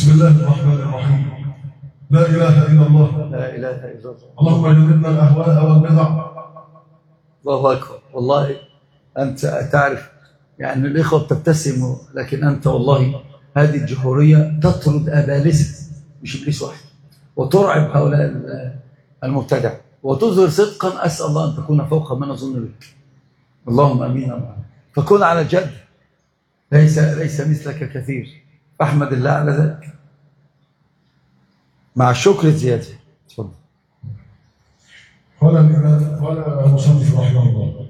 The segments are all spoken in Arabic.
بسم الله الرحمن الرحيم. لا إله إلا الله. لا إله إلا الله. اللهم جنبنا الأهواء والبدع. الله أكبر. والله أنت تعرف يعني الإخوة بتبتسموا، لكن أنت والله هذه الجحورية تطرد أبالسة مش إبليس واحد، وترعب هؤلاء المبتدع، وتظهر صدقا. أسأل الله أن تكون فوق ما نظن بك. اللهم أمين. فكن على الجد، ليس مثلك كثير، فاحمد الله على ذلك مع الشكر الزيادة. تفضل. قال المصنف رحمه الله،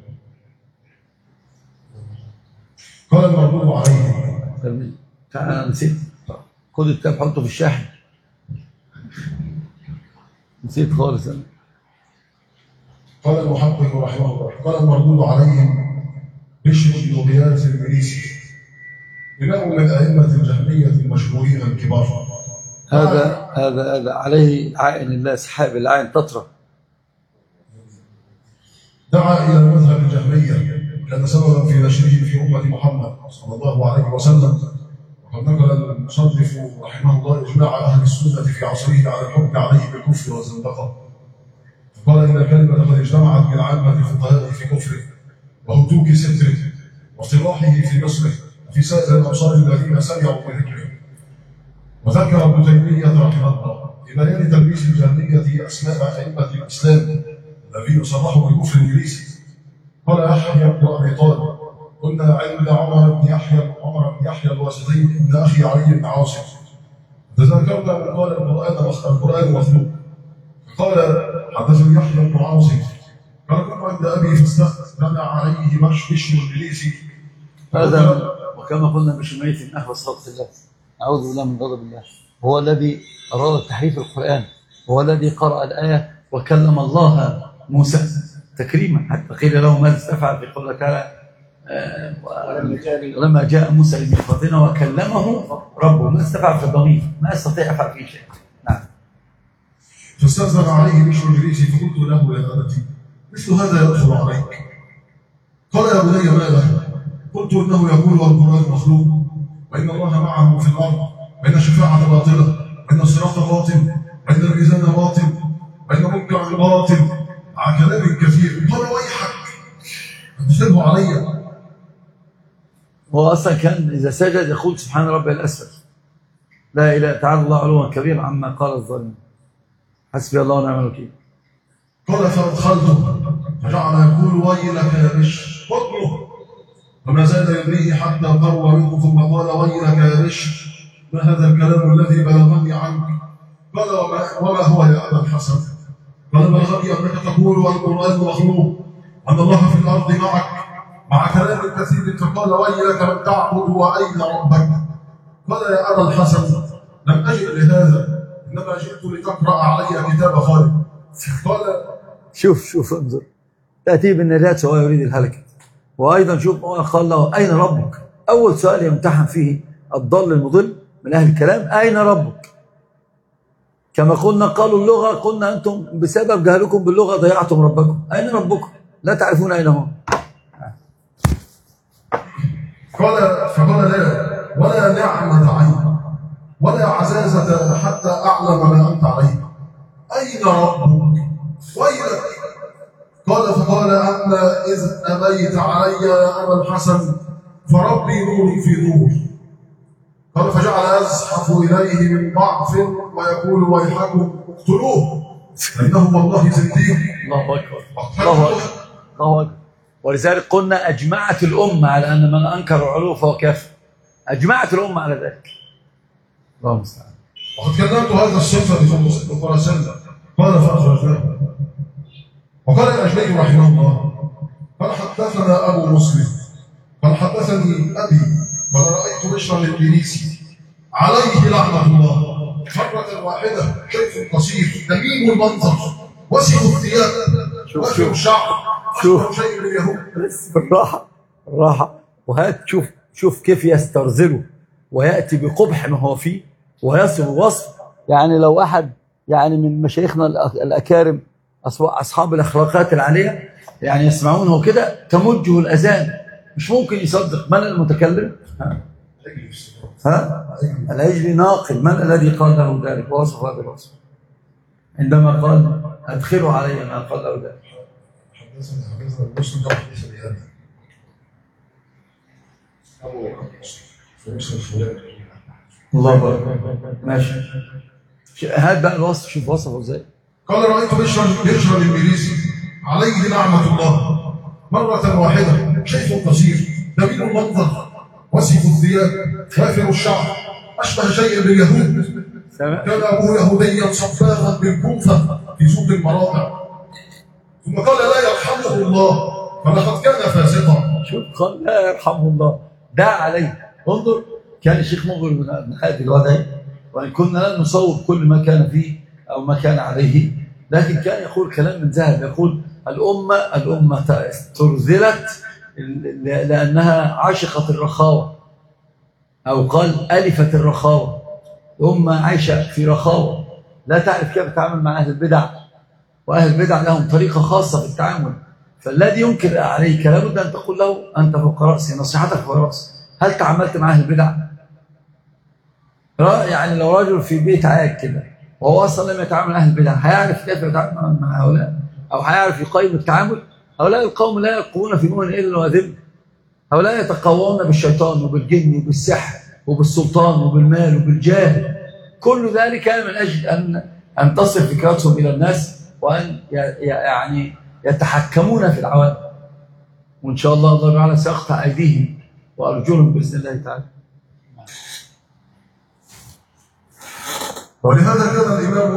قال المغضوب عليه. تعال نسيت، خد الكتاب حطه في الشاحن، نسيت خالص أنا. قال المحقق رحمه الله، قال المردود عليهم بشر بن غياث المريسي، إمام من أئمة الجهمية المشهورين الكبار. هذا عليه عائن الله سحاب العين تطرى. دعا إلى المذهب الجهمية، كان سببا في نشره في أمة محمد صلى الله عليه وسلم. وقد نقل المصنف رحمه الله إجماع أهل السنة في عصره على الحكم عليه بالكفر والزندقة. قال إن الكلمة قد اجتمعت بالعامة الفقهاء في كفره وهتوك ستره واصطلاحه في مصره في سائر الأمصار الذين سمعوا بذكره. وذكر ابن تيمية رحمه الله في بيان تلبيس الجهمية أسماء أئمة الإسلام الذين صرحوا بالكفر الإبليسي. قال يحيى بن أبي طالب: كنا عند عمر بن يحيى الواسطي ابن أخي علي بن عاصم، تذكرنا من قال القرآن مخلوق، فقال حدثني يحيى بن عاصم قال كنت عند أبي فاستخدم عليه بشر الإبليسي. هذا وكما قلنا بشر ميت من أهوى خلق الله، أعوذ بالله من غضب الله. هو الذي أراد تحريف القرآن، هو الذي قرأ الآية وكلم الله موسى تكريما، حتى قيل له ماذا استفعل في قوله تعالى ولما جاء موسى لميقاتنا وكلمه ربه. ما استفعل في الضمير، ما استطيع أفعل فيه شيء. نعم. فاستأذن عليه بشر الإبليسي فقلت له يا أبتي مثل هذا يدخل عليك. قال يا بني ماذا؟ قلت إنه يقول والقرآن مخلوق، وإن الله معه في الأرض، وإن الشفاعة باطلة، وإن الصراط باطل، وإن الميزان باطل، وإن منكر باطل، مع كلام كثير. قال ويحك أتسلم علي. هو أصلا كان إذا سجد يقول سبحان ربي الأسفل، لا إله تعالى الله علوا كبيرا عما قال الظالمون، حسبي الله ونعم الوكيل. قال فأدخلته فجعل يقول ويلك يا بشر واطلب، وما زال يبنيه حتى قرب منه ثم قال ويلك يا بشر ما هذا الكلام الذي بلغني عنك؟ قال وما هو يا أبا الحسن؟ قال بلغني أنك تقول والقرآن مخلوق، أن الله في الأرض معك مع كلام كثير، فقال ويلك من تعبد وأين ربك؟ قال يا أبا الحسن لم أجئ لهذا، إنما جئت لتقرأ علي كتاب خالد. قال شوف انظر، تأتي بالنجاة وهو يريد الهلكة. وأيضا شوف قال له أين ربك؟ أول سؤال يمتحن فيه الضال المضل من أهل الكلام، أين ربك؟ كما قلنا قالوا اللغة، قلنا أنتم بسبب جهلكم باللغة ضيعتم ربكم. أين ربكم؟ لا تعرفون أين هو. فقال لا ولا نعمة عين ولا عزازة حتى أعلم ما أنت عليه. أين ربك؟ ويلك. فقال أما إذ أبيت علي يا أبا الحسن فربي نور في نور. قال فجعل يزحف إليه من ضعف ويقول ويحكم اقتلوه إنه والله زنديق. الله أكبر الله أكبر الله أكبر. ولذلك قلنا أجمعت الأمة على أن من أنكر العلو فهو كافر. أجمعت الأمة على ذلك. الله المستعان. وقد كلمت هذا الصفة في خراسان قال فأخرجناه. وقال الأجلي رحمه الله قال حدثنا أبو مسلم قال حدثني أبي قال رأيت بشرا الإبليسي عليه لعنة الله مرة واحدة، شيء قصير دميم المنظر وسخ الثياب وفر الشعر أشبه شيء اليهود. بس بالراحة وهات شوف كيف يسترزله ويأتي بقبح ما هو فيه ويصف وصف. يعني لو أحد يعني من مشايخنا الأكارم أصحاب الأخلاقات العالية يعني يسمعونه كده تمجه الأذان، مش ممكن يصدق من المتكلم. ها؟ العجل ناقل. من الذي قال له ذلك ووصف هذا الوصف عندما قال ادخلوا علي ما قال له ذلك؟ حدثنا مسلم ده حديث الإيمان الله أكبر. ماشي. هات بقى الوصف، شوف وصفه ازاي. قال رأيت بشرا الإنجليزي عليه لعنة الله مرة واحدة، شيخ قصير نبيل المنظر وسيف الثياب وافر الشعر أشبه شيء باليهود. كان أبوه يهوديا صفاغا بالكوفة في سوق المراقع. ثم قال لا يرحمه الله فلقد كان فاسقا. شوف قال لا يرحمه الله، دعا عليه. انظر، كان الشيخ مغرب بن هادي الودعي، وإن كنا لن نصور كل ما كان فيه أو ما كان عليه، لكن كان يقول كلام من ذهب. يقول الأمة ترذلت لأنها عاشقت الرخاوة، أو قال ألفت الرخاوة. أمة عايشة في رخاوة لا تعرف كيف تتعامل مع أهل البدع، وأهل البدع لهم طريقة خاصة في التعامل. فالذي ينكر عليك لابد أن تقول له أنت فوق رأسي، نصيحتك فوق رأسي. هل تعاملت مع أهل البدع؟ يعني لو رجل في بيت عاج كده وهو أصلا لم يتعامل مع أهل البدع، هيعرف كيف يتعامل مع هؤلاء؟ أو هيعرف يقيم التعامل؟ هؤلاء القوم لا يقومون في مؤمن إلا وذل. هؤلاء يتقوون بالشيطان وبالجن وبالسحر وبالسلطان وبالمال وبالجاه. كل ذلك من أجل أن تصل فكرتهم إلى الناس، وأن يعني يتحكمون في العوام. وإن شاء الله تعالى سيقطع أيديهم وأرجلهم بإذن الله تعالى. ولهذا كان الإمام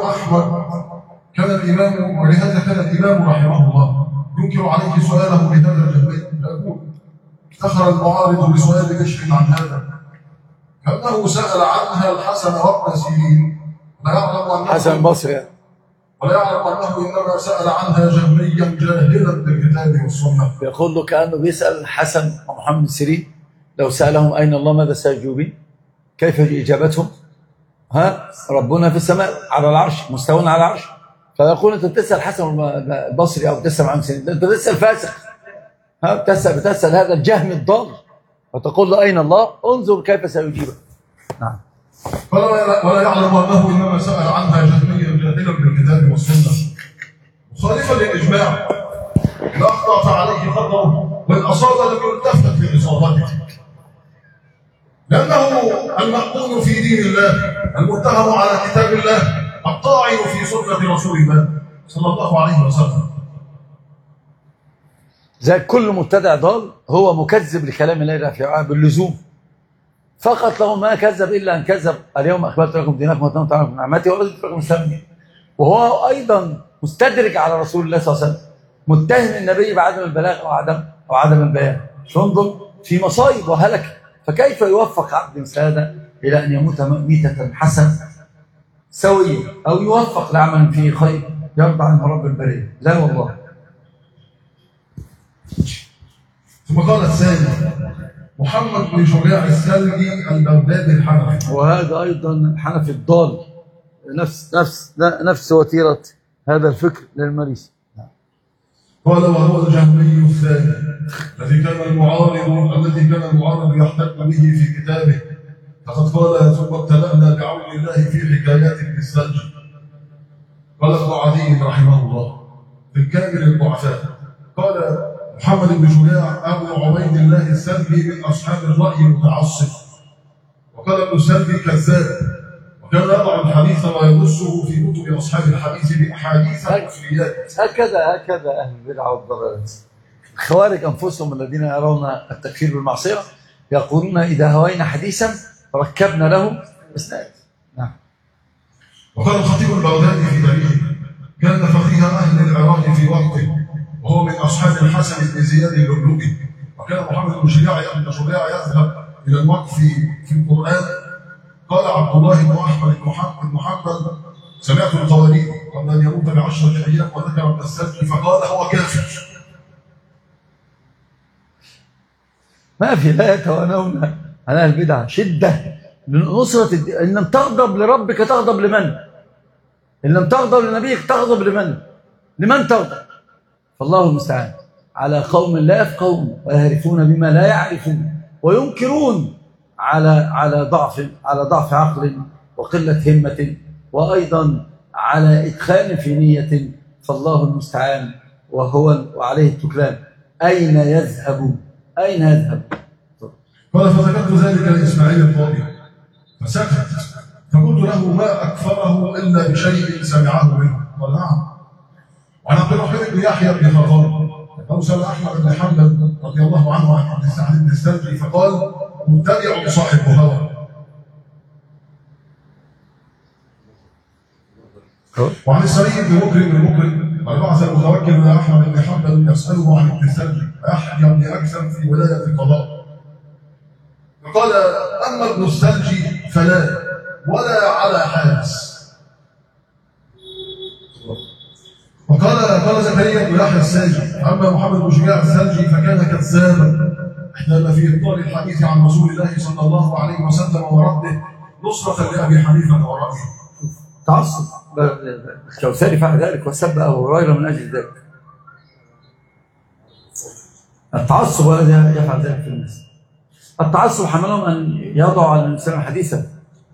رحمه الله ينكر عليه سؤاله لهذا الجهمي، يقول افتخر المعارض بسؤال بشر عن هذا كأنه سأل عنها الحسن وابن سيرين، ولا يعلم أنه حسن البصري، ولا يعلم أنه إنما سأل عنها جهميا جاهلا بالكتاب والسنة. يقول له كأنه بيسأل الحسن ومحمد سيرين لو سألهم أين الله ماذا سيجيبون؟ كيف إجابتهم؟ ها؟ ربنا في السماء على العرش مستوى على العرش. فيقول أنت بتسأل حسن البصري أو بتسأل محمد سيرين، أنت بتسأل فاسق. ها؟ بتسأل هذا الجهم الضال، فتقول له أين الله؟ انظر كيف سيجيبك. نعم. ولا يعلم أنه إنما سأل عنها جهميا جاهلا بالكتاب والسنة مخالفا للإجماع. لا أخطأ فعليه خطأه، وإن أصاب لم يلتفت لإصابته، لأنه المأمون في دين الله المتهم على كتاب الله الطاعن في سنة رسول الله صلى الله عليه وسلم. زي كل مبتدع ضال هو مكذب لكلام الله في باللزوم فقط، له ما كذب إلا أن كذب اليوم أخبرت لكم دينكم وأتممت عليكم نعمتي ورضيت لكم الإسلام. وهو أيضا مستدرك على رسول الله صلى الله عليه وسلم، متهم النبي بعدم البلاغ أو عدم البيان. انظر في مصائب وهلك. فكيف يوفق عبد مثل هذا إلى أن يموت ميتة حسنة سوية، أو يوفق لعمل فيه خير يرضى عنه رب البرية؟ لا والله. ثم قال الثاني محمد بن شجاع السلمي البغدادي الحنفي، وهذا أيضا الحنفي الضال، نفس وتيرة هذا الفكر للمريسي. قال وهو الجهمي الثاني الذي كان المعارض يحتج به في كتابه، فقد قال ثم ابتلأنا بعون الله في حكايات بالثلج. قال ابن عدي رحمه الله في الكامل الضعفاء، قال محمد بن شجاع أبو عبيد الله السلمي من أصحاب الرأي المتعصب، وقال ابن السلمي كذاب، وكان يضع الحديث ويدسه في كتب أصحاب الحديث بأحاديث كفريات. هكذا أهل البدع والضلالات. الخوارج أنفسهم الذين يرون التكفير بالمعصية يقولون إذا هوينا حديثا ركبنا له إسناد. نعم. وقال الخطيب البغدادي في تاريخه كان فقيه أهل العراق في وقته، وهو من أصحاب الحسن بن زياد اللؤلؤي. وكان محمد بن شجاع يذهب إلى الوقف في القرآن. قال عبد الله بن أحمد بن محمد سمعت القوارير قبل أن يموت ب10 أيام وذكر ابن السلمي فقال هو كافر. ما في، لا يتوانون على أهل البدع شدة لنصرة الدين. إن لم تغضب لربك تغضب لمن؟ إن لم تغضب لنبيك تغضب لمن؟ لمن تغضب؟ فالله المستعان على قوم لا يفقهون ويهرفون بما لا يعرفون وينكرون على ضعف عقل وقلة همة، وأيضا على إدخال في نية، فالله المستعان وعليه التكلان. أين يذهب؟ أين يذهب؟ قال فذكرت ذلك لإسماعيل القاضي فسكت، فقلت له ما أكفره إلا بشيء سمعه منه؟ قال نعم. وعن عبد الرحمن بن يحيى بن خطاب أرسل أحمد بن حنبل رضي الله عنه عن ابن سعد بن السلجي فقال متبع صاحب هوى. وعن السري بن مكرم قال بعث المتوكل إلى أحمد بن حنبل يسأله عن ابن السلجي يحيى بن أكثر في ولاية القضاء، فقال أما ابن السلجي فلا ولا على حارس. وقال زكريا بن يحيى الساجي أما محمد بن شجاع السلجي فكان كذابا احتال في إبطال الحديث عن رسول الله صلى الله عليه وسلم ورده نصرة لأبي حنيفة ورأيه. تعصب. الكوثري فعل ذلك وسب أبو هريرة من أجل ذلك. التعصب الذي يفعل ذلك في الناس. التعصب حملهم أن يضعوا على الإنسان حديثا.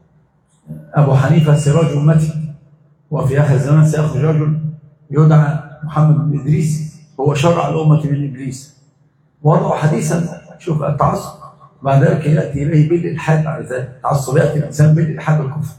أبو حنيفة سراج أمتي، وفي آخر الزمان سيخرج رجل يدعى محمد بن إدريس هو شرع الأمة من إبليس. وضعوا حديثا. شوف التعصب بعد ذلك يأتي إليه بالإلحاد على ذلك. التعصب يأتي الإنسان بالإلحاد والكفر.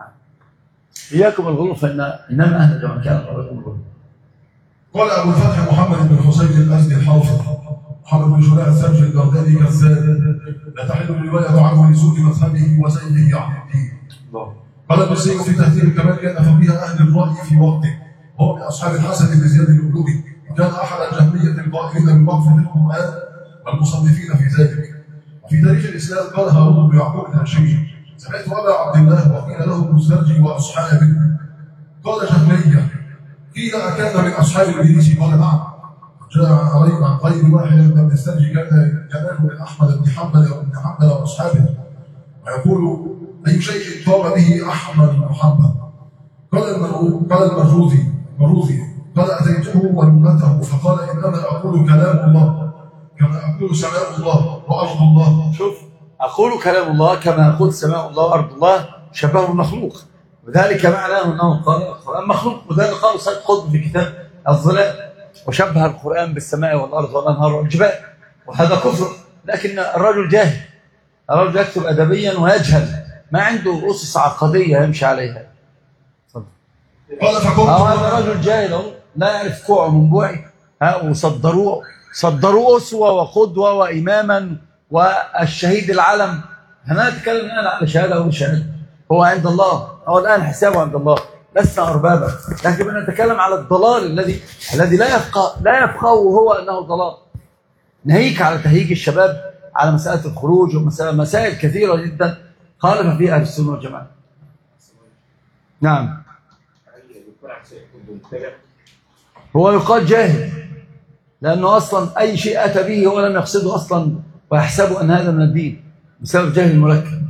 إياكم الغلو إنما أهل جمع كان الغلو. قال أبو الفتح محمد بن حسين الأزدي الحافظ محمد بن شجاع السلجي البغدادي كذاب لا تحل الرواية عنه لسوء مذهبه وزيده عن الدين. قال ابن سيف في تهذيب الكمال كان فقيه أهل الرأي في وقته، وهو من أصحاب الحسن بن زياد الأردني، وكان أحد الجهمية القائلين بوقف في القرآن والمصنفين في ذلك. وفي تاريخ الإسلام قال هارون بن يعقوب الهاشمي سمعت أبا عبد الله وقيل له ابن السلجي وأصحابه، قال جهمية قيل أكان من أصحاب إبليس؟ قال نعم. جاء عن غير واحد من ابن السلجي كان جلاله من أحمد بن حنبل وأصحابه ويقول أي شيء طاب به أحمد بن حنبل. قال المروزي قال أتيته ولمته فقال إنما أقول كلام الله كما أقول سماء الله وأرض الله. شوف، أقول كلام الله كما أقول سماء الله وأرض الله شبه المخلوق، وذلك معناه أنه قال القرآن مخلوق، وذلك قال سيد قطب في كتاب الظلال وشبه القرآن بالسماء والأرض والأنهار والجبال، وهذا كفر. لكن الرجل جاهل، الرجل يكتب أدبيا ويجهل، ما عنده أسس عقدية يمشي عليها. قال هذا رجل جاهل لا يعرف كوعه من بوعي، وصدروه أسوة وقدوة وإماما والشهيد العلم. احنا نتكلم الآن على شهادة أو شهادة، هو عند الله، هو الآن حسابه عند الله، لسنا أربابا، لكن بنتكلم على الضلال الذي لا يفقه وهو أنه ضلال. ناهيك على تهيج الشباب على مسألة الخروج ومسائل كثيرة جدا خالف فيها أهل السنة والجماعة. نعم، هو يقال جاهل لأنه أصلا أي شيء أتى به هو لم يقصده أصلا ويحسبه أن هذا من الدين بسبب جهل المركب.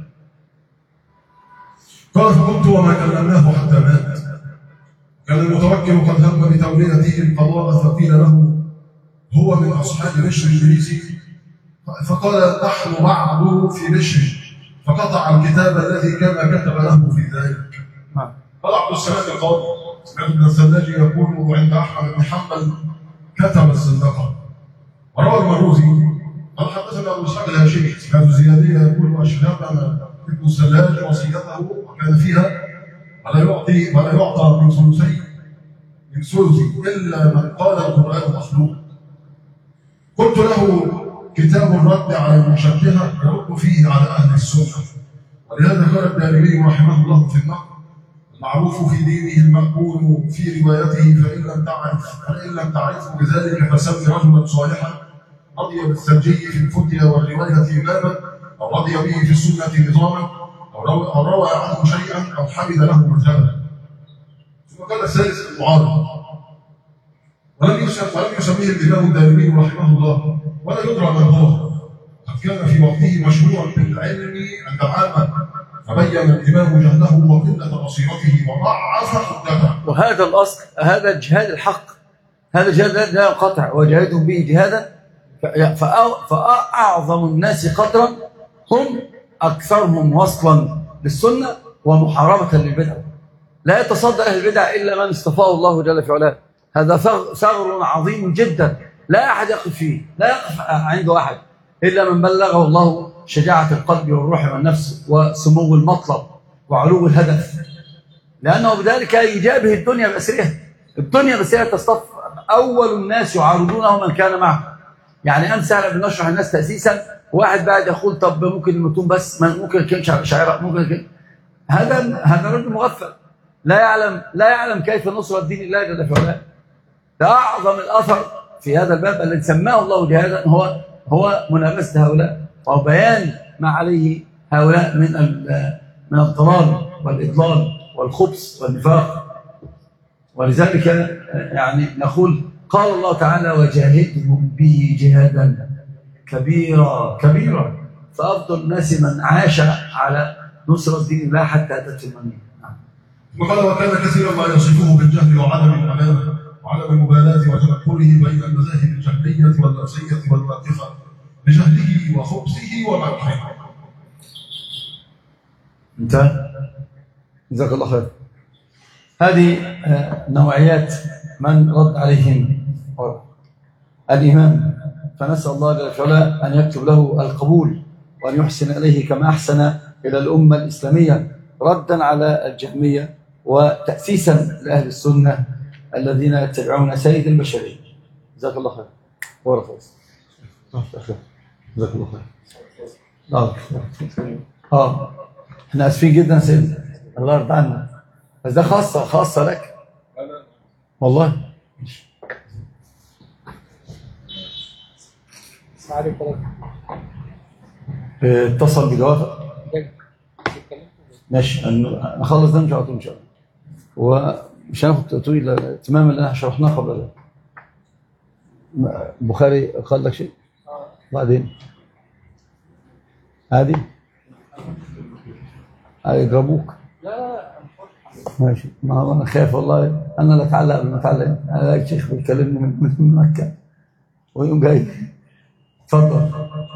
قال فقلت وما كلمناه حتى مات. كان المتوكل قد هم بتوليته القضاء فقيل له هو من أصحاب بشر الإدريسي، فقال نحن معه في بشر، فقطع الكتاب الذي كان كتب له في ذلك. قال عبد السلام القاضي سمعت ابن السلاجي يقول عند أحمد بن حنبل كتب الزندقة. وروى المروزي قال حدثنا أبو إسحاق الهاشمي سمعت الزيادية يقول أشهدنا ابن السلاج وصيته وكان فيها ولا يعطى من ثلثي إلا من قال القرآن مخلوق. قلت له كتاب الرد على المشبهة يرد فيه على أهل السنة، ولهذا قال الدارمي رحمه الله في النقد المعروف في دينه المقبول في روايته فإن لم تعرفوا بذلك فسم رجلا صالحا رضي بالسلجي في الفتيا والرواية إماما، أو رضي به في السنة نظاما، أو روى عنه شيئا أو حمد له مذهبا. ثم قال الثالث المعارض ولم يسميه الإمام الدارمي رحمه الله ولا يدرى من هو، قد كان في وقته مشهورا بالعلم عند العامة، فبين الإمام جهله وقلة بصيرته وضعف حجته. وهذا الأصل، هذا الجهاد الحق، هذا الجهاد لا ينقطع وجاهدهم به جهادا. فأعظم الناس قدرا هم أكثرهم وصلا للسنة ومحاربة للبدع. لا يتصدى أهل البدع إلا من اصطفاه الله جل في علاه. هذا ثغر عظيم جدا لا أحد يقف فيه، لا يقف عنده أحد إلا من بلغه الله شجاعة القلب والروح والنفس وسمو المطلب وعلو الهدف، لأنه بذلك يجابه الدنيا بأسرها. الدنيا بأسرها تصطف. أول الناس يعارضونه من كان معه. يعني أمس احنا بنشرح الناس تأسيسا، واحد بعد يقول طب ممكن المتون بس، ممكن كان شاعر، ممكن كان. هذا رجل مغفل لا يعلم كيف نصرة دين الله جل في علاه. ده أعظم الأثر في هذا الباب الذي سماه الله جهادا هو منافسة هؤلاء وبيان ما عليه هؤلاء من الضلال والإضلال والخبث والنفاق. ولذلك يعني نقول قال الله تعالى وجاهدهم به جهادا كبيرا فأفضل الناس من عاش على نصرة دين الله حتى أتت المنية. وقال وكان كثيرا ما يصفه بالجهل وعدم الأمانة وعدم المبالاة وتنقله بين المذاهب الجهلية والنفسية والواقفة بجهله وخبثه ومكره. انتهى. جزاك الله خير. هذه نوعيات من رد عليهم الإمام، فنسأل الله جل وعلا أن يكتب له القبول وأن يحسن إليه كما أحسن إلى الأمة الإسلامية ردا على الجهمية وتأسيسا لأهل السنة الذين يتبعون سيد البشرية. جزاك الله خير. بارك الله. جزاك الله خير. احنا اسفين جدا سيدنا، الله يرضى عنا، بس ده خاصة لك والله. اتصل بجوافك ماشي، نخلص ده مش على طول ان شاء الله، ومش هناخد تطويل الاتمام اللي احنا شرحناه قبل ده. البخاري قال لك شيء بعدين عادي هيضربوك. لا ماشي، ما هو انا خايف والله، انا لا اتعلق قبل ما اتعلق. انا لقيت شيخ بيكلمني من مكه ويوم جاي. اتفضل.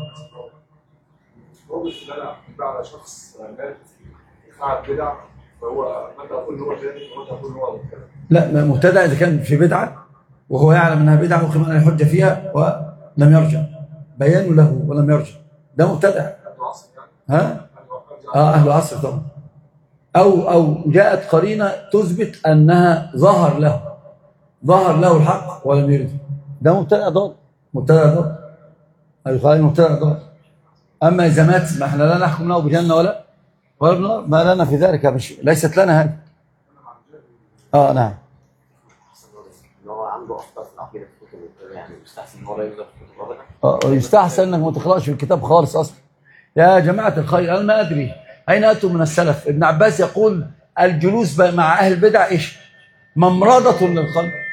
هو مش بدع على شخص مات فعل بدع، فهو متى اقول هو جاهل ومتى اقول هو مبتدع؟ لا، مبتدع اذا كان في بدعه وهو يعلم انها بدعه وقيم عليه الحجه فيها ولم يرجع، بيان له ولم يرجع، ده مبتدع. ها؟ اهل العصر طبعا. او جاءت قرينه تثبت انها ظهر له الحق ولم يرجع، ده مبتدع ضال. القائل مبتدع ضال. اما اذا مات ما احنا لا نحكم له بجنه ولا بنار، ما لنا في ذلك، ليست لنا هذه. نعم. هو عنده اخطاء في العقيده في الكتب، يعني يستحسن ان هو لا يوجد في كتب ربنا. يستحسن انك ما تقراش في الكتاب خالص اصلا. يا جماعه الخير، انا ما ادري اين اتوا من السلف. ابن عباس يقول الجلوس مع اهل البدع ايش؟ ممرضه للقلب.